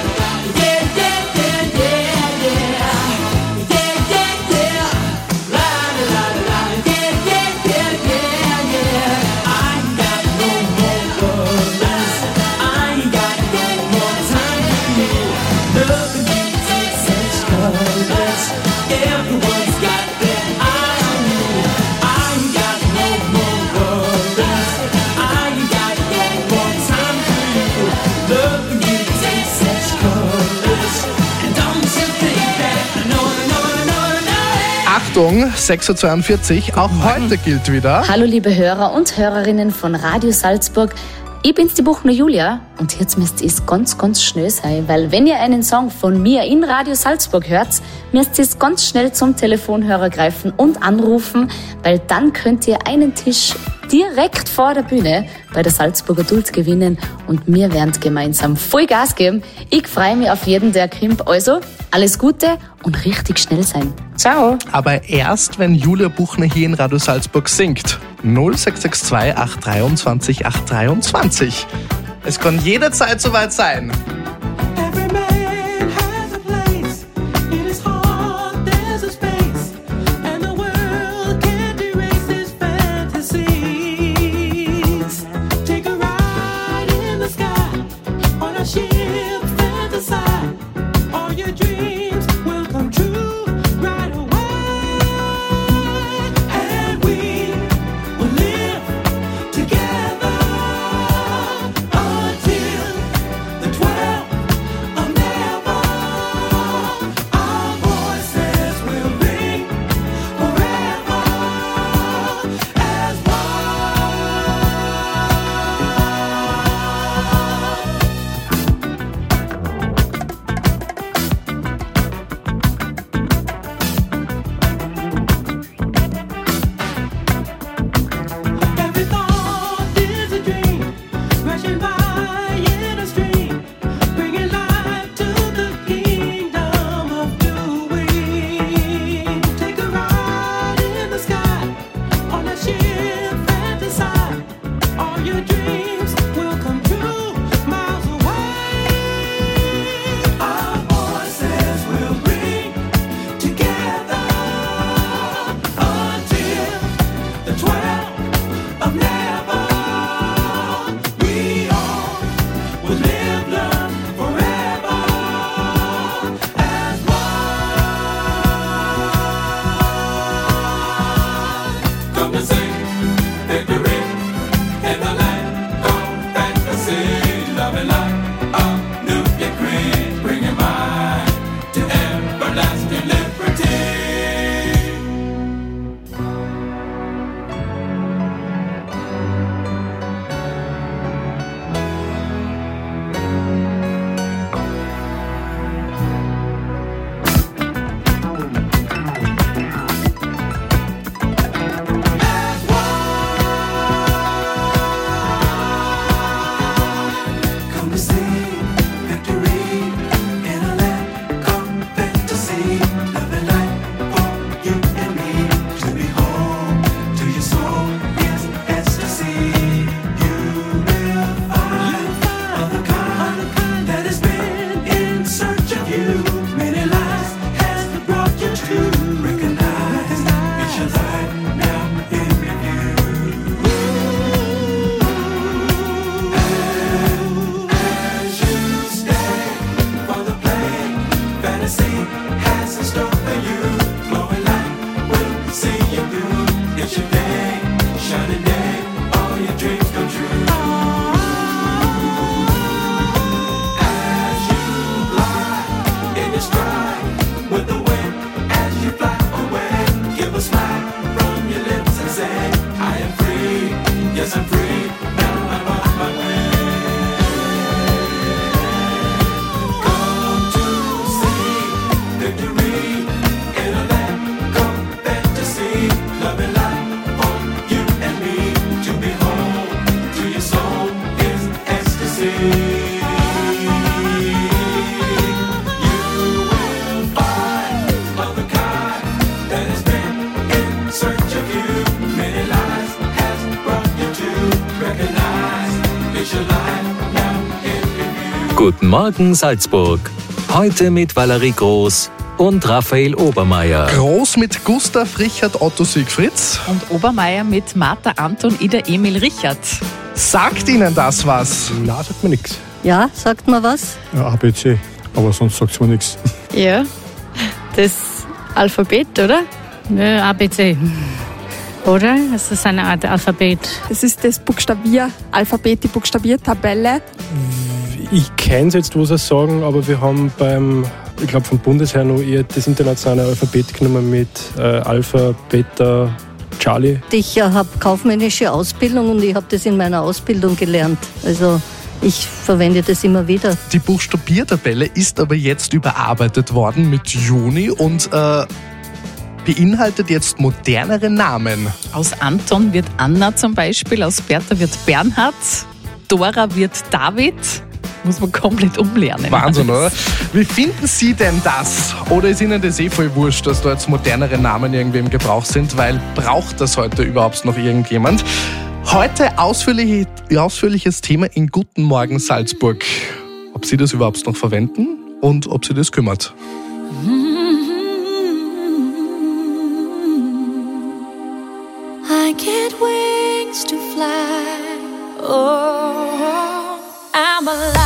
Yeah, yeah, yeah, yeah, yeah. Yeah, yeah, yeah. La la la la. Yeah, yeah, yeah, yeah, yeah. I ain't got no more worries. I ain't got no more time for you. Loving you takes such courage. Everyone's got their eye on you. I ain't got no more worries. I ain't got no more time for you. Loving you takes such courage. And don't you think that? No, no, no, no, no. Achtung, 6.42 Uhr, auch heute gilt wieder. Hallo liebe Hörer und Hörerinnen von Radio Salzburg. Ich bin's, die Buchner Julia, und jetzt müsst ihr es ganz, ganz schnell sein, weil wenn ihr einen Song von mir in Radio Salzburg hört, müsst ihr es ganz schnell zum Telefonhörer greifen und anrufen, weil dann könnt ihr einen Tisch direkt vor der Bühne bei der Salzburger Duld gewinnen und wir werden gemeinsam voll Gas geben. Ich freue mich auf jeden, der kommt. Also, alles Gute und richtig schnell sein. Ciao. Aber erst, wenn Julia Buchner hier in Radio Salzburg singt. 0662 823 823. Es kann jederzeit soweit sein. Every man has a place. In his heart there's a space. And the world can't erase his fantasies. Take a ride in the sky. On a ship, fantasize. All your dreams will come true right away. And we will live together until the 12 Guten Morgen Salzburg. Heute mit Valerie Groß und Raphael Obermeier. Groß mit Gustav Richard Otto Siegfrieds. Und Obermeier mit Martha Anton Ida Emil Richard. Sagt Ihnen das was? Na, sagt mir nichts. Ja, sagt mir was? Ja, ABC, aber sonst sagt es mir nichts. Ja, das Alphabet, oder? Nö, ABC. Oder? Es ist eine Art Alphabet. Es ist das Buchstabier-Alphabet, die Buchstabiertabelle. Ich kenne es jetzt, wo Sie es sagen, aber wir haben ich glaube vom Bundesheer noch eher das internationale Alphabet genommen mit Alpha, Beta, Charlie. Ich habe kaufmännische Ausbildung und ich habe das in meiner Ausbildung gelernt. Also ich verwende das immer wieder. Die Buchstabiertabelle ist aber jetzt überarbeitet worden mit Juni und beinhaltet jetzt modernere Namen. Aus Anton wird Anna zum Beispiel, aus Bertha wird Bernhard, Dora wird David. Muss man komplett umlernen. Wahnsinn, oder? Wie finden Sie denn das? Oder ist Ihnen das voll wurscht, dass da jetzt modernere Namen irgendwie im Gebrauch sind? Weil braucht das heute überhaupt noch irgendjemand? Heute ausführliches Thema in Guten Morgen Salzburg. Ob Sie das überhaupt noch verwenden und ob Sie das kümmert. I get wings to fly. Oh, I'm alive.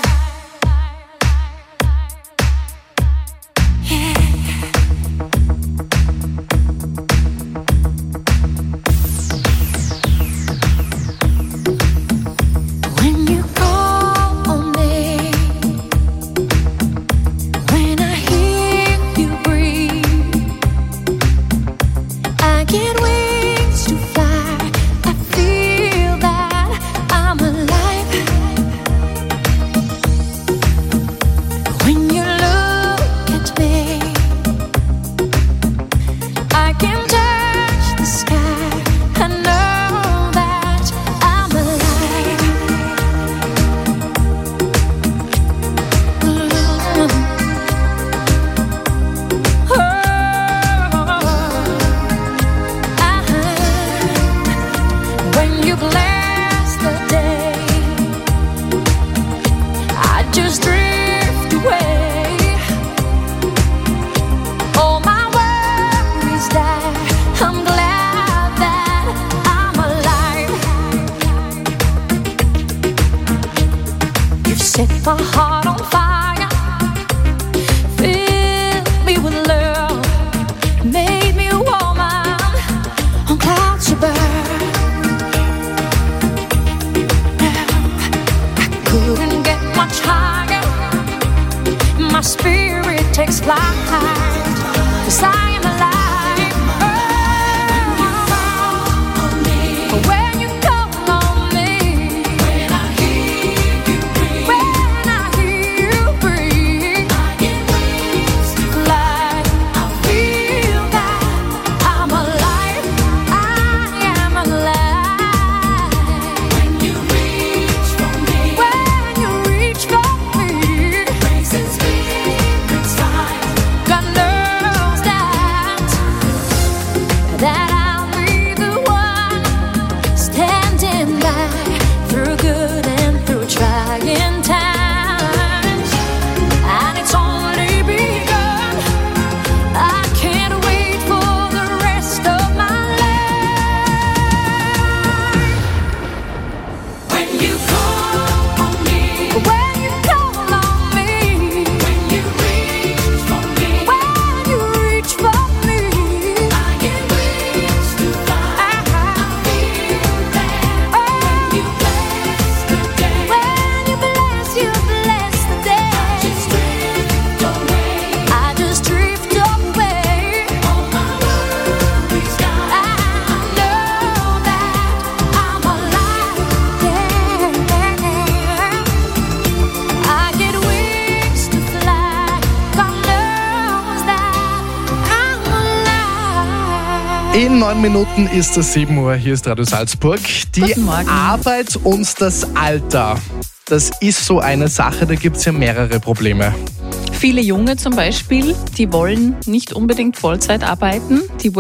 In 9 Minuten ist es 7 Uhr, hier ist Radio Salzburg. Die Arbeit und das Alter, das ist so eine Sache, da gibt es ja mehrere Probleme. Viele Junge zum Beispiel, die wollen nicht unbedingt Vollzeit arbeiten. Die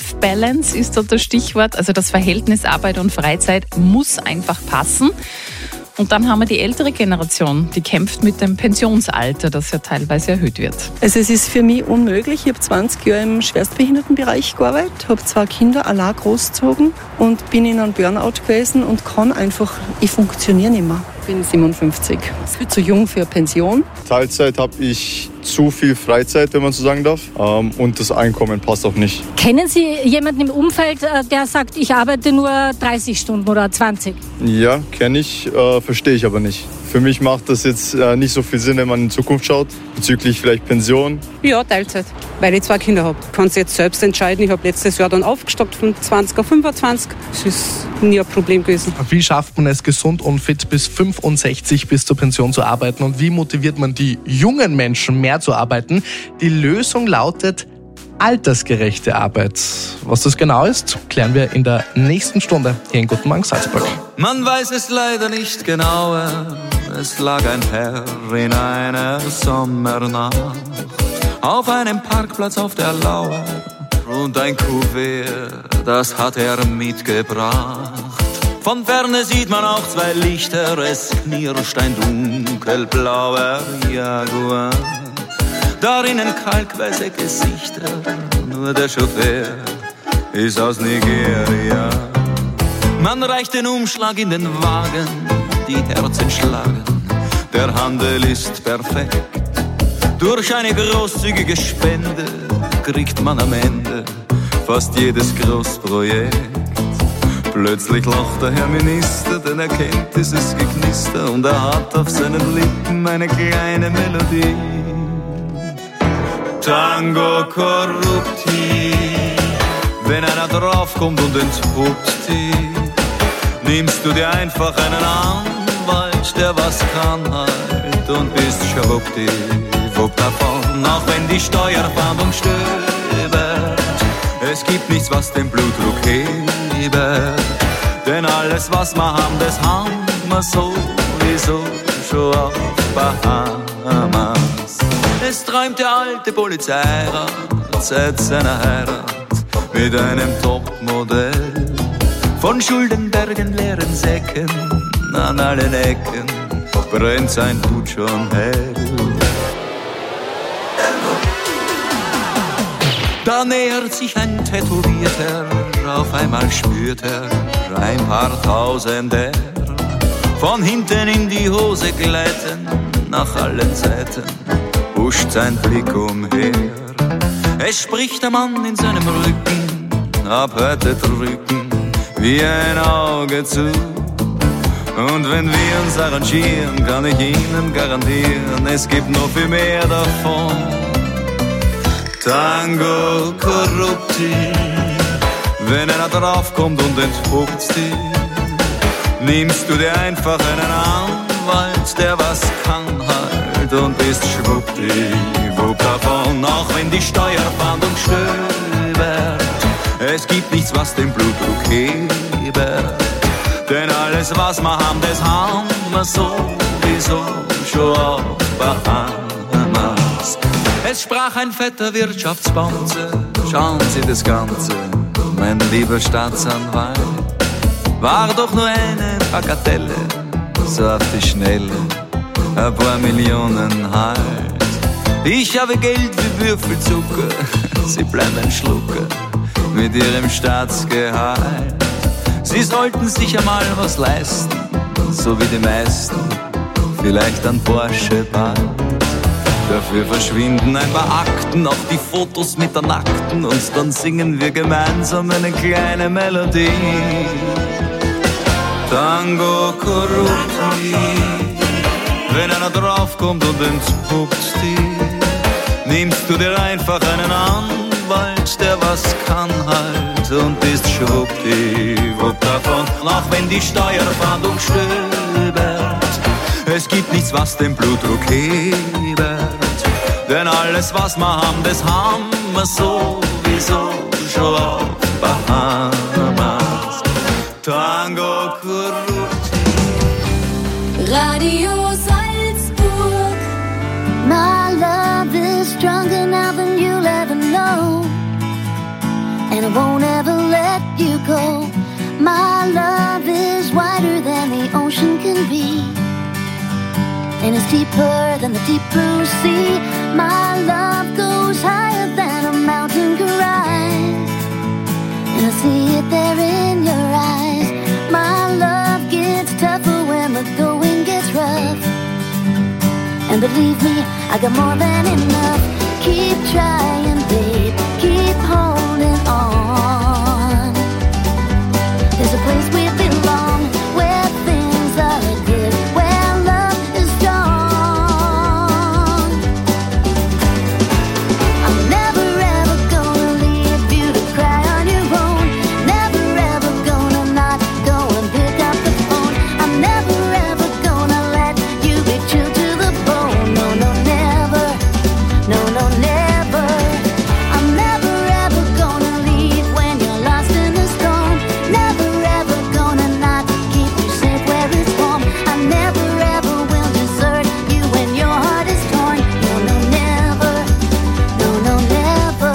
Work-Life-Balance ist dort das Stichwort. Also das Verhältnis Arbeit und Freizeit muss einfach passen. Und dann haben wir die ältere Generation, die kämpft mit dem Pensionsalter, das ja teilweise erhöht wird. Also es ist für mich unmöglich. Ich habe 20 Jahre im Schwerstbehindertenbereich gearbeitet, habe 2 Kinder allein großgezogen und bin in einem Burnout gewesen und kann einfach, ich funktioniere nicht mehr. Ich bin 57. Ich bin zu jung für eine Pension. Teilzeit habe ich zu viel Freizeit, wenn man so sagen darf. Und das Einkommen passt auch nicht. Kennen Sie jemanden im Umfeld, der sagt, ich arbeite nur 30 Stunden oder 20? Ja, kenne ich, verstehe ich aber nicht. Für mich macht das jetzt nicht so viel Sinn, wenn man in Zukunft schaut, bezüglich vielleicht Pension. Ja, Teilzeit, weil ich 2 Kinder habe. Ich kann es jetzt selbst entscheiden. Ich habe letztes Jahr dann aufgestockt von 20 auf 25. Das ist nie ein Problem gewesen. Wie schafft man es, gesund und fit bis 65 bis zur Pension zu arbeiten? Und wie motiviert man die jungen Menschen, mehr zu arbeiten? Die Lösung lautet altersgerechte Arbeit. Was das genau ist, klären wir in der nächsten Stunde hier in Guten Morgen Salzburg. Man weiß es leider nicht genauer. Es lag ein Herr in einer Sommernacht auf einem Parkplatz auf der Lauer und ein Kuvert, das hat er mitgebracht. Von Ferne sieht man auch 2 Lichter, es knirscht ein dunkelblauer Jaguar. Darinnen kalkweiße Gesichter, nur der Chauffeur ist aus Nigeria. Man reicht den Umschlag in den Wagen, die Herzen schlagen, der Handel ist perfekt. Durch eine großzügige Spende kriegt man am Ende fast jedes Großprojekt. Plötzlich lacht der Herr Minister, denn er kennt dieses Geknister und er hat auf seinen Lippen eine kleine Melodie. Tango corrupti, wenn einer draufkommt und entpuppt die, nimmst du dir einfach einen Anwalt, der was kann halt und bist schwuppdiwupp davon, auch wenn die Steuerfahndung stöbert. Es gibt nichts, was den Blutdruck hebert, denn alles, was wir haben, das haben wir sowieso schon auf Bahamas. Es träumt der alte Polizeirat seit seiner Heirat mit einem Topmodell. Von Schuldenbergen, leeren Säcken, an allen Ecken brennt sein Hut schon hell. Da nähert sich ein Tätowierter, auf einmal spürt er ein paar Tausender von hinten in die Hose gleiten, nach allen Seiten huscht sein Blick umher. Es spricht der Mann in seinem Rücken, ab heute drücken wie ein Auge zu. Und wenn wir uns arrangieren, kann ich Ihnen garantieren, es gibt noch viel mehr davon. Tango corrupti, wenn einer draufkommt und entpuppt die, nimmst du dir einfach einen Anwalt, der was kann halt und bist schwuppdiwupp davon, auch wenn die Steuerfahndung stöbert. Es gibt nichts, was den Blutdruck hebert, denn alles, was wir haben, das haben wir sowieso schon auf Bahamas. Es sprach ein fetter Wirtschaftsbonze, schauen Sie das Ganze, mein lieber Staatsanwalt, war doch nur eine Bagatelle, so auf die Schnelle, ein paar Millionen halt. Ich habe Geld wie Würfelzucker, Sie bleiben ein Schlucker mit Ihrem Staatsgehalt. Sie sollten sich einmal was leisten, so wie die meisten, vielleicht ein Porsche bald. Dafür verschwinden ein paar Akten, auch die Fotos mit der Nackten, und dann singen wir gemeinsam eine kleine Melodie. Tango corrupti, wenn einer draufkommt und entpuppt die, nimmst du dir einfach einen Anwalt, der was kann halt und bist schwuppdiwupp davon, auch wenn die Steuerfahndung stöbert. Es gibt nichts, was den Blutdruck hebert, denn alles, was wir haben, das haben wir sowieso schon auf Bahamas. Tango corrupti. Radio Salzburg. My love is stronger now than you'll ever know, and I won't ever let you go. My love is wider than the ocean can be. deeper than the deep blue sea. My love goes higher than a mountain can rise. And I see it there in your eyes. My love gets tougher when the going gets rough. And believe me, I got more than enough. Keep trying, babe, keep holding on. There's a place we belong, where things are good, where love is strong. I'm never ever gonna leave you to cry on your own. Never ever gonna not go and pick up the phone. I'm never ever gonna let you be chilled to the bone. No, no, never. No, no, never. I'm never ever gonna leave when you're lost in the storm. Never ever gonna not keep you safe where it's warm. I never ever will desert you when your heart is torn. No, no, never. No, no, never.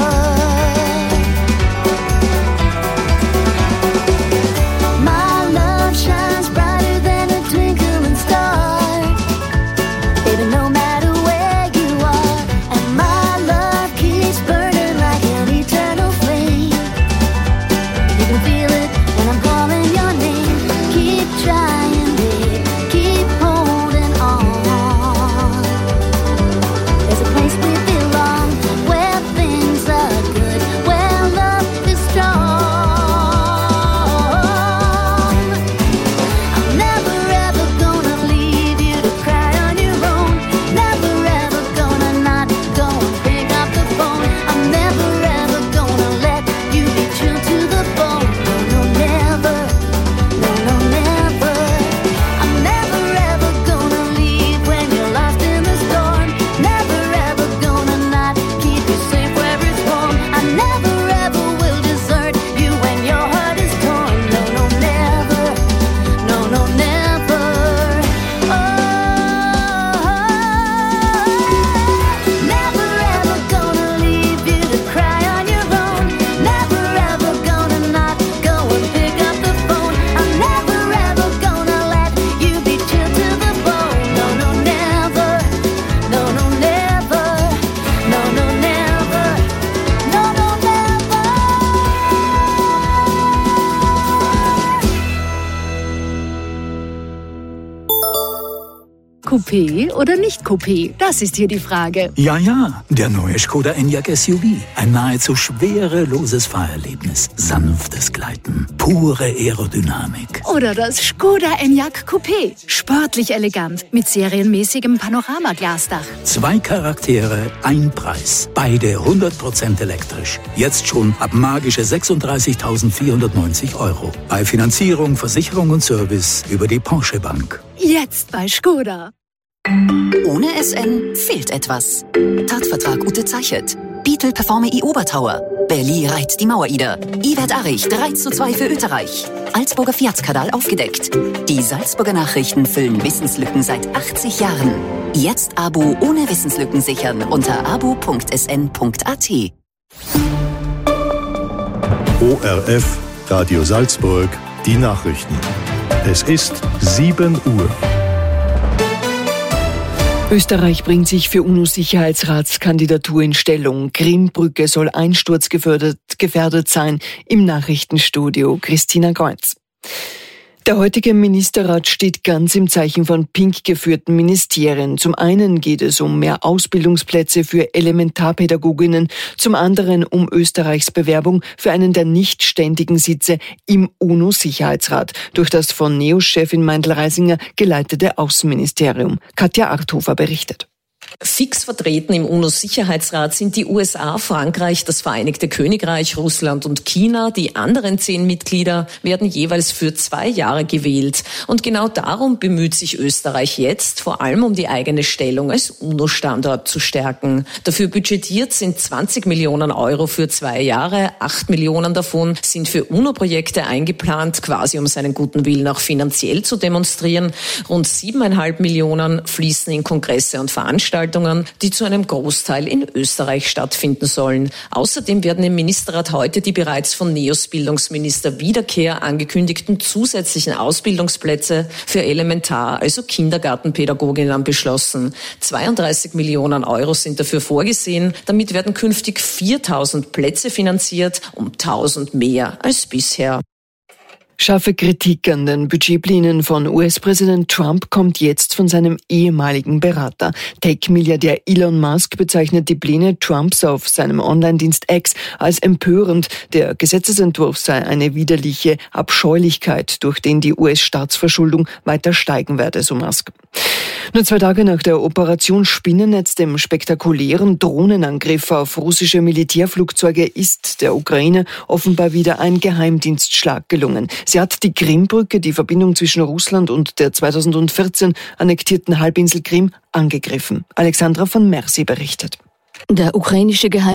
My love shines brighter than a twinkling star. Baby, no matter where you are. And my love keeps burning like an eternal flame. You can feel it when I'm calling your name. Keep trying, babe, keep holding on. There's a place we belong, where things are good, where love is strong. I'm never ever gonna leave you to cry on your own. Never ever gonna not go and pick up the phone. I'm never ever gonna let you be true to the bone. No, no, never. No, no, never. I'm never ever gonna leave when you're lost in the storm. Never ever gonna not keep you safe where it's warm. I never ever will desert you when your heart is torn. No, no, never. No, no, never. Never ever gonna leave you to cry on your own. Never ever gonna not go and pick up the phone. I'm never ever gonna let you be chilled to the bone. No, no, never. No, no, never. No, no, never. No, no, never. Coupé oder nicht Coupé? Das ist hier die Frage. Ja, ja, der neue Skoda Enyaq SUV. Ein nahezu schwereloses Fahrerlebnis, sanftes Gleiten, pure Aerodynamik. Oder das Skoda Enyaq Coupé. Sportlich elegant, mit serienmäßigem Panoramaglasdach. 2 Charaktere, ein Preis. Beide 100% elektrisch. Jetzt schon ab magische 36.490 €. Bei Finanzierung, Versicherung und Service über die Porsche Bank. Jetzt bei Skoda. Ohne SN fehlt etwas. Tatvertrag unterzeichnet. Beetle Performe i Obertauer. Berli reiht die Mauerider. Iwert Arich 3:2 für Österreich. Salzburger Fiatskandal aufgedeckt. Die Salzburger Nachrichten füllen Wissenslücken seit 80 Jahren. Jetzt Abo ohne Wissenslücken sichern unter abo.sn.at. ORF, Radio Salzburg, die Nachrichten. Es ist 7 Uhr. Österreich bringt sich für UNO-Sicherheitsratskandidatur in Stellung. Krimbrücke soll einsturzgefährdet sein. Im Nachrichtenstudio Christina Kreuz. Der heutige Ministerrat steht ganz im Zeichen von pink geführten Ministerien. Zum einen geht es um mehr Ausbildungsplätze für Elementarpädagoginnen, zum anderen um Österreichs Bewerbung für einen der nicht ständigen Sitze im UNO-Sicherheitsrat durch das von NEOS-Chefin Meindl-Reisinger geleitete Außenministerium. Katja Arthofer berichtet. Fix vertreten im UNO-Sicherheitsrat sind die USA, Frankreich, das Vereinigte Königreich, Russland und China. Die anderen 10 Mitglieder werden jeweils für 2 Jahre gewählt. Und genau darum bemüht sich Österreich jetzt, vor allem um die eigene Stellung als UNO-Standort zu stärken. Dafür budgetiert sind 20 Millionen € für 2 Jahre. 8 Millionen davon sind für UNO-Projekte eingeplant, quasi um seinen guten Willen auch finanziell zu demonstrieren. Rund 7,5 Millionen fließen in Kongresse und Veranstaltungen Veranstaltungen, die zu einem Großteil in Österreich stattfinden sollen. Außerdem werden im Ministerrat heute die bereits von NEOS Bildungsminister Wiederkehr angekündigten zusätzlichen Ausbildungsplätze für Elementar-, also Kindergartenpädagoginnen beschlossen. 32 Millionen Euro sind dafür vorgesehen. Damit werden künftig 4.000 Plätze finanziert, um 1.000 mehr als bisher. Scharfe Kritik an den Budgetplänen von US-Präsident Trump kommt jetzt von seinem ehemaligen Berater. Tech-Milliardär Elon Musk bezeichnet die Pläne Trumps auf seinem Online-Dienst X als empörend. Der Gesetzesentwurf sei eine widerliche Abscheulichkeit, durch den die US-Staatsverschuldung weiter steigen werde, so Musk. Nur 2 Tage nach der Operation Spinnennetz, dem spektakulären Drohnenangriff auf russische Militärflugzeuge, ist der Ukraine offenbar wieder ein Geheimdienstschlag gelungen. Sie hat die Krimbrücke, die Verbindung zwischen Russland und der 2014 annektierten Halbinsel Krim, angegriffen. Alexandra von Mercy berichtet. Der ukrainische